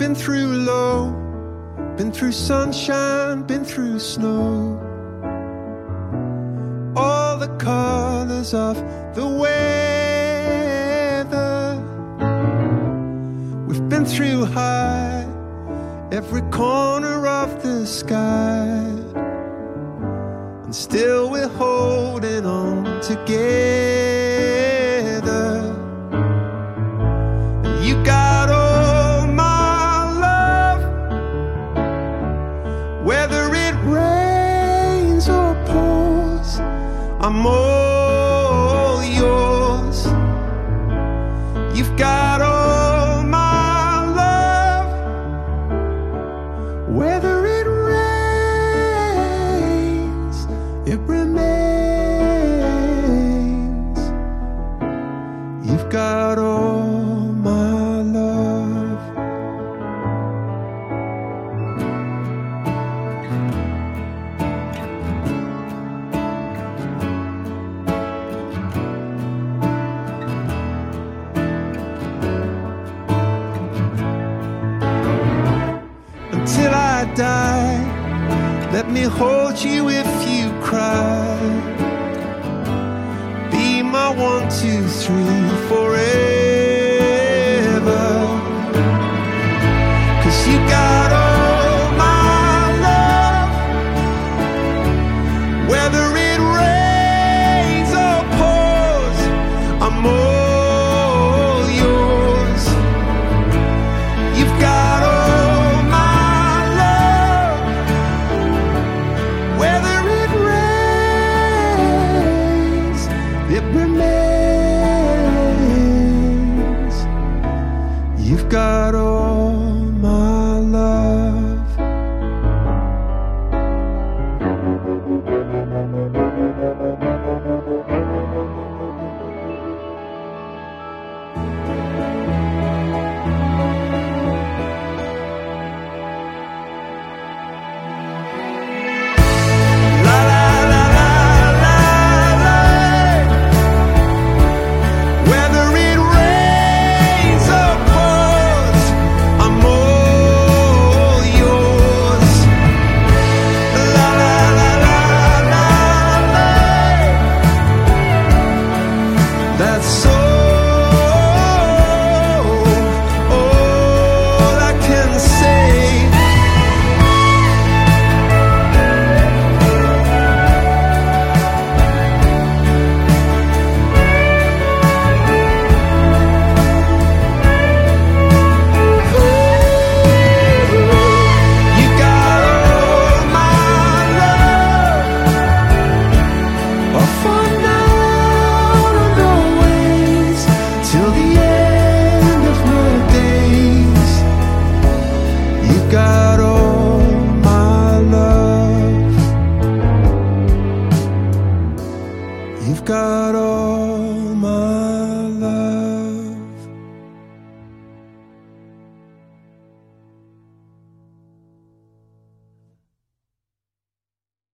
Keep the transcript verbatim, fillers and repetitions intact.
been through low, been through sunshine, been through snow. All the colors of the weather. We've been through high, every corner of the sky, and still we're holding on together. And you got all my love, whether it rains or pours, I'm all yours. You've got all my love, whether it rains, it remains. You've got all my love. Until I die, let me hold you if you cry. Be my one, two, three forever. 'Cause you got all my love, whether it rains or pours, I'm all yours. You've got all my love, whether it rains, it remains. You've got all my love. La la la la la la. Whether it rains or pours, I'm all yours. La la la la la la. That's all, all I can say. You got all my love, oh, for now and always, till the end of my days. You got all my love. You've got all